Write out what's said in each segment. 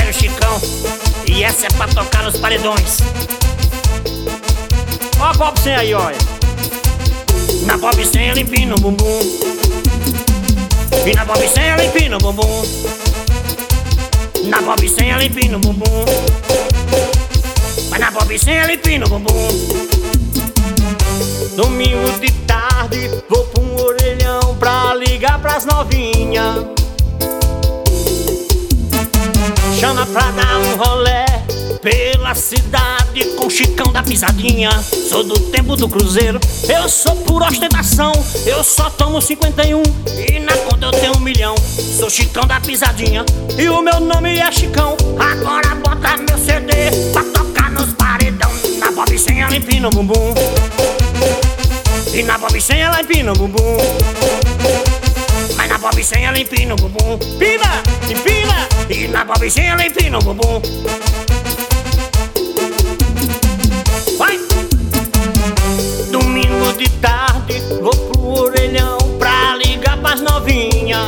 vai o Chicão, e essa é pra tocar nos paredões. Ó a Bob 100 aí, olha. Na Bob 100 ela empina o bumbum, e na Bob 100 ela empina o bumbum. Na Bob 100 ela empina o bumbum, mas na Bob 100 ela empina o bumbum. Domingo de tarde vou pra um orelhão pra ligar pras novinha. Chama pra dar um rolé pela cidade com o Chicão da pisadinha. Sou do tempo do cruzeiro, eu sou por ostentação. Eu só tomo 51 e na conta eu tenho 1 milhão. Sou Chicão da pisadinha e o meu nome é Chicão. Agora bota meu CD pra tocar nos paredão. Na Bob 100 ela empina o bumbum, e na Bob 100 ela empina o bumbum. mas na Bob 100 ela empina o bumbum. Empina, empina. E na Bob 100 ela empina o bumbum. Vai! Domingo de tarde vou pro orelhão pra ligar pras novinha.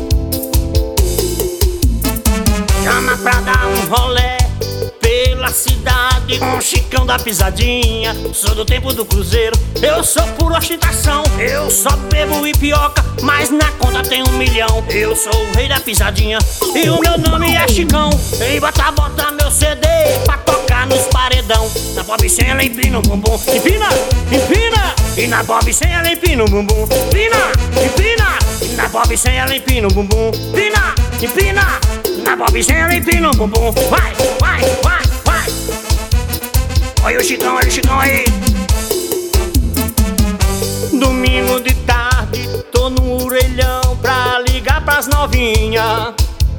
Chama pra dar um rolé Pela cidade com o Chicão da pisadinha. Sou do tempo do cruzeiro, eu sou por ostentação. Eu só bebo e pioca, mas na conta tem 1 milhão. Eu sou o rei da pisadinha e o meu nome é Chicão. E bota meu CD pra tocar nos paredão. Na Bob 100 ela empina o bumbum. Empina, empina. E na Bob 100 ela empina o bumbum. Empina, empina. E na Bob 100 ela empina o bumbum. Empina, empina. Na Bob 100 ela empina o bumbum. Vai, vai, vai, vai. Olha o Chicão aí. Domingo de tarde tô no orelhão pra ligar pras novinha.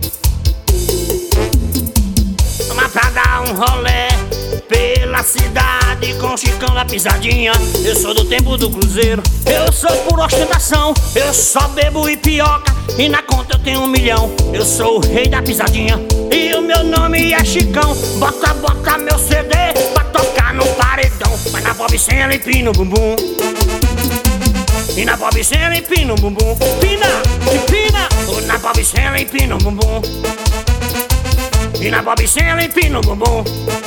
Chama pra dar um rolé pela cidade com o Chicão da pisadinha. Eu sou do tempo do cruzeiro, eu sou por ostentação. Eu só bebo e pioca e na conta eu tenho 1 milhão. Eu sou o rei da pisadinha e o meu nome é Chicão. Bota meu CD pra tocar no paredão. Mas na Bob 100 ela empina o bumbum. E na Bob 100 ela empina o bumbum. Empina, empina. Na Bob 100 ela empina o bumbum. E na Bob 100 ela empina o bumbum.